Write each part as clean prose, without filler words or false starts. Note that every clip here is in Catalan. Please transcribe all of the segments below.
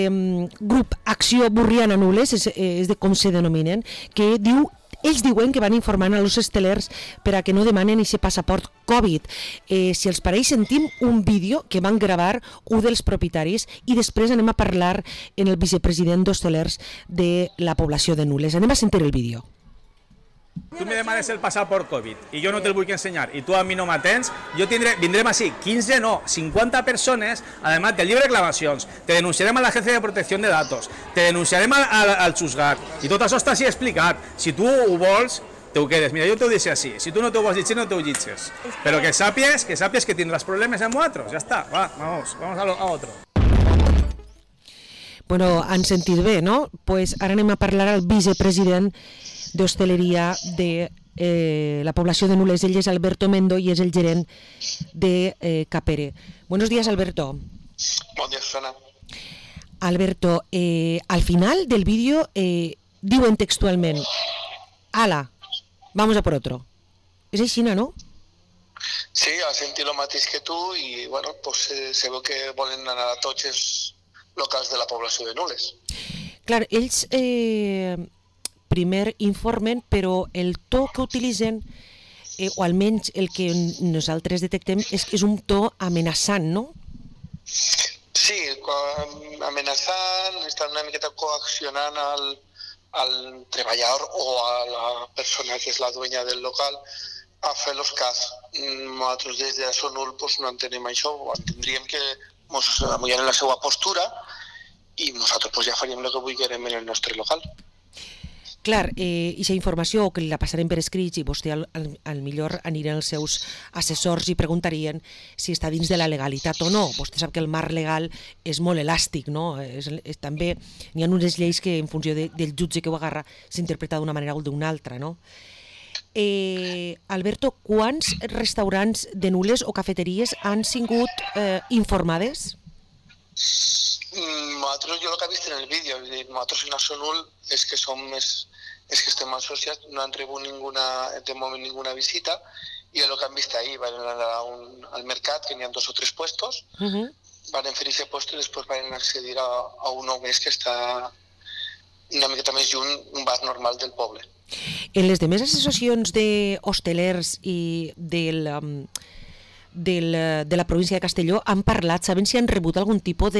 grup Acció Borriana Nules, és de com se denominen, que ells diuen que van informant als hostelers per a que no demanen aquest passaport Covid. Si els pareix, sentim un vídeo que van gravar un dels propietaris i després anem a parlar en el vicepresident d'hostelers de la població de Nules. Anem a sentir el vídeo. Tu me demanes el passaport Covid i jo no te'l vull ensenyar i tu a mi no m'atens, vindrem així 15, no, 50 persones, además del llibre de reclamacions, te denunciarem a l'Agència de Protecció de Datos, te denunciarem al Xusgat, i tot això està així explicat. Si tu ho vols, te ho quedes. Mira, jo t'ho deixo així, si tu no t'ho vols llegir, no t'ho llegis. Però que sàpies que tindràs problemes amb nosaltres, ja està, vamos a otro. Bueno, han sentit bé, no? Pues ara anem a parlar al vicepresident d'hostaleria de la població de Nules. Ell és Alberto Mendo i és el gerent de Capere. Buenos días, Alberto. Bon dia, Susana. Alberto, al final del vídeo diuen textualment: ala, vamos a por otro. És així, no? Sí, ha sentit el mateix que tu i bueno, pues, se veu que volen anar a tots els locals de la població de Nules. Clar, ells primer informen, però el to que utilitzen, o almenys el que nosaltres detectem, és un to amenaçant, no? Sí, amenaçant, estan una miqueta coaccionant al treballador o a la persona que és la dueña del local a fer los cas. Nosaltres des de Sonul pues, no entenem això, entendríem que ens amullen la seva postura i nosaltres pues, ja faríem el que vulguem en el nostre local. Clar, aquesta informació que la passarem per escrits i vostè al millor anirien els seus assessors i preguntarien si està dins de la legalitat o no. Vostè sap que el marc legal és molt elàstic, no? També n'hi ha unes lleis que en funció del jutge que ho agarra s'interpreta d'una manera o d'una altra, no? Alberto, quants restaurants de Nules o cafeteries han sigut informades? Nosaltres, jo el que he vist en el vídeo, nosaltres en Sonul és que estem associats, no han rebut de moment ninguna visita i el que han vist ahir, van anar al mercat, que n'hi ha 2 o 3 puestos, van fer aquest puesto i després van accedir a un nou més que està una miqueta més lluny, un bar normal del poble. En les demés associacions d'hostelers i de la província de Castelló han parlat, saben si han rebut algun tipus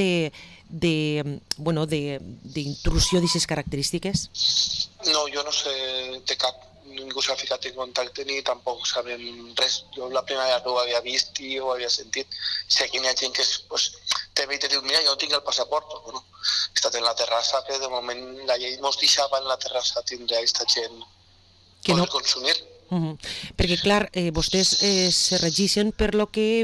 d'intrusió d'aquestes característiques? No, jo no sé de cap, ningú s'ha ficat en contacte ni tampoc sabem res. Jo la primera vegada ho havia vist i ho havia sentit. Sé que hi ha gent que te ve i te diu, mira, jo no tinc el passaport, però bueno, he estat en la terrassa, que de moment la llei ens deixava en la terrassa tindre aquesta gent que no consumir. Perquè clar, vostès se regeixen per lo que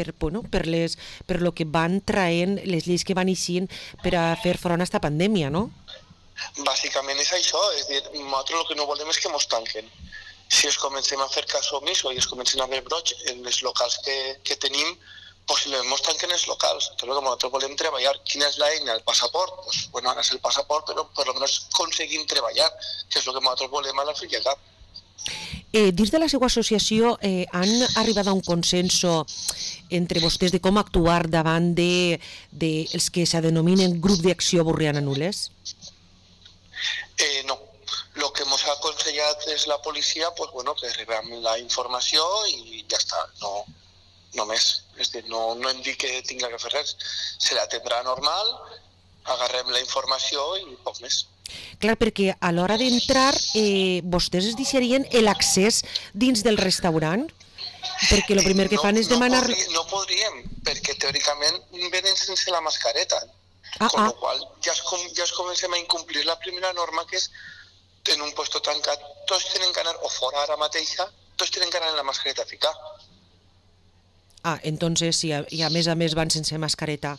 van traient les lleis que van eixint per a fer front a aquesta pandèmia, no? Bàsicament és això, és dir, nosaltres el que no volem és que ens tanquen. Si es comencem a fer cas omiso i es comencen a fer brots en els locals que tenim, possiblement ens tanquen els locals. Tot el que nosaltres volem treballar. Quina és l'eina? El passaport? Pues, bueno, ara és el passaport, però per almenys aconseguim treballar, que és el que nosaltres volem a la fi i al cap. Dins de la seva associació han arribat a un consenso entre vostès de com actuar davant dels que se denominen grup d'acció Borriana Nules? No. El que ens ha aconsellat és la policia, pues, bueno, que rebem la informació i ja està, no més. És dir, no hem dit que tingui que fer res. Se l'atendrà normal, agarrem la informació i poc més. Clar, perquè a l'hora d'entrar vostès es deixarien l'accés dins del restaurant? Perquè el primer que fan és demanar... No podríem, perquè teòricament venen sense la mascareta. Con lo qual ja es comencem a incomplir la primera norma, que és en un puesto tancat, tots tenen que anar, o fora ara mateixa, tots tenen que anar en la mascareta a ficar. Entonces, i a més van sense mascareta,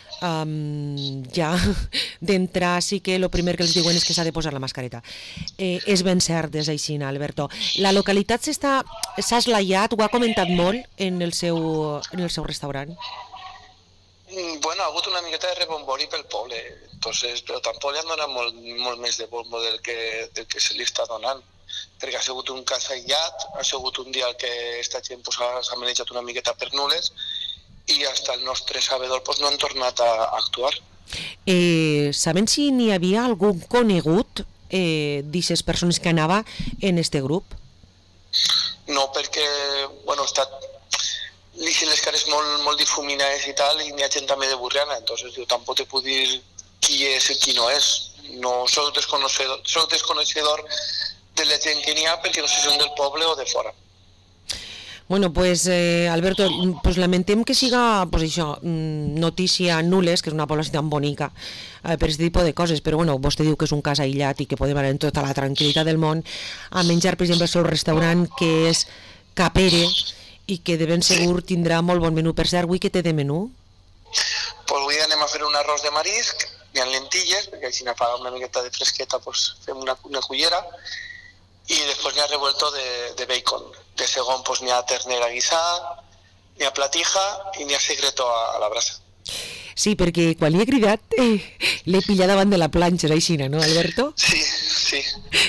ja d'entrar sí que el primer que els diuen és que s'ha de posar la mascareta. És ben cert, és així, Alberto. La localitat s'ha esglaiat, ho ha comentat molt en el seu restaurant? Bueno, ha hagut una miqueta de rebombori pel poble, però tampoc li han donat molt més de bombo del que se li està donant, perquè ha sigut un cas aïllat, ha sigut un dia que aquesta gent s'ha manejat una miqueta per Nules i fins el nostre sabedor no han tornat a actuar. Saben si n'hi havia algun conegut d'aquestes persones que anava en este grup? No, perquè, bueno, lixen les cares molt difuminades i tal, i n'hi ha gent també de Burriana, entonces jo tampoc te puc dir qui és i qui no és. No soc desconeixedor de la gent que n'hi ha perquè no sé si són del poble o de fora. Bueno, pues Alberto, pues lamentem que siga pues això, notícia Nules, que és una població tan bonica per aquest tipus de coses, però bueno, vostè diu que és un cas aïllat i que podem anar en tota la tranquil·litat del món a menjar, per exemple, el seu restaurant, que és Capere, i que de ben segur tindrà molt bon menú. Per cert, avui què té de menú? Pues avui anem a fer un arròs de marisc, hi ha lentilles, perquè així fa una miqueta de fresqueta, pues fem una cullera, i després n'hi ha revuelto de bacon. De segon pues n'hi ha ternera guisada, n'hi ha platija i n'hi ha secreto a la brasa. Sí, perquè quan li he cridat l'he pillat davant de la planxa, és així, no, Alberto? Sí.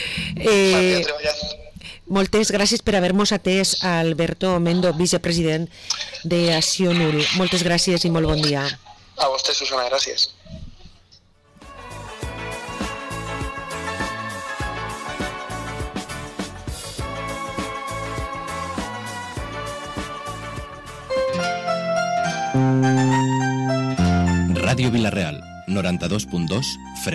Moltes gràcies per haver-nos atès, Alberto Mendo, vicepresident d'Acció Nul. Moltes gràcies i molt bon dia. A vostè, Susana, gràcies. Ràdio Vila-real, 92.2, freqüència.